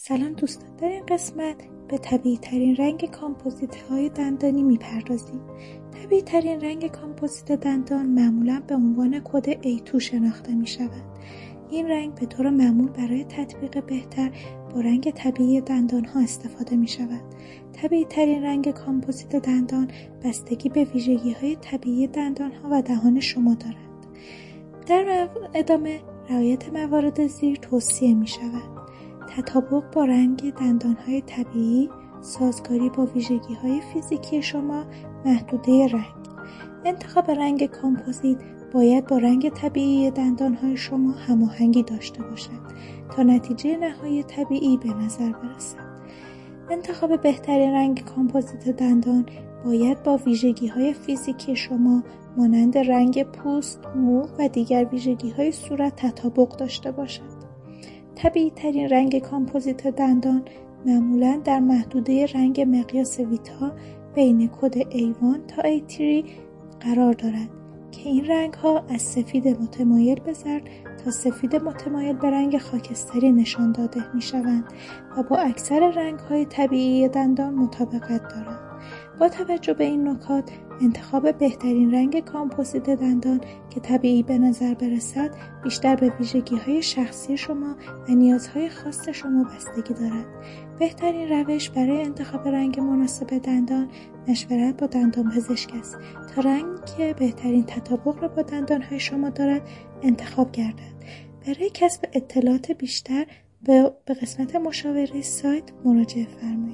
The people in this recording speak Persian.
سلام دوستان، در این قسمت به طبیعی ترین رنگ کامپوزیت های دندانی میپردازیم. طبیعی ترین رنگ کامپوزیت دندان معمولا به عنوان کد A2 شناخته می شود. این رنگ به طور معمول برای تطبیق بهتر با رنگ طبیعی دندان ها استفاده می شود. طبیعی ترین رنگ کامپوزیت دندان بستگی به ویژگی های طبیعی دندان ها و دهان شما دارد. در ادامه رعایت موارد زیر توصیه می شود: تطابق با رنگ دندان‌های طبیعی، سازگاری با ویژگی‌های فیزیکی شما، محدوده رنگ. انتخاب رنگ کامپوزیت باید با رنگ طبیعی دندان‌های شما هماهنگی داشته باشد تا نتیجه نهایی طبیعی به نظر برسد. انتخاب بهترین رنگ کامپوزیت دندان باید با ویژگی‌های فیزیکی شما مانند رنگ پوست، مو و دیگر ویژگی‌های صورت تطابق داشته باشد. طبیعی ترین رنگ کامپوزیت دندان معمولاً در محدوده رنگ مقیاس ویتا بین کد A1 تا A3 قرار دارد که این رنگ ها از سفید متمایل به زرد تا سفید متمایل به رنگ خاکستری نشان داده می شوند و با اکثر رنگ های طبیعی دندان مطابقت دارند. با توجه به این نکات، انتخاب بهترین رنگ کامپوزیت دندان که طبیعی به نظر برسد بیشتر به ویژگی‌های شخصی شما و نیازهای خاص شما بستگی دارد. بهترین روش برای انتخاب رنگ مناسب دندان مشورت با دندانپزشک است تا رنگی که بهترین تطابق را با دندانهای شما دارد انتخاب گردد. برای کسب اطلاعات بیشتر به قسمت مشاوره سایت مراجعه فرمایید.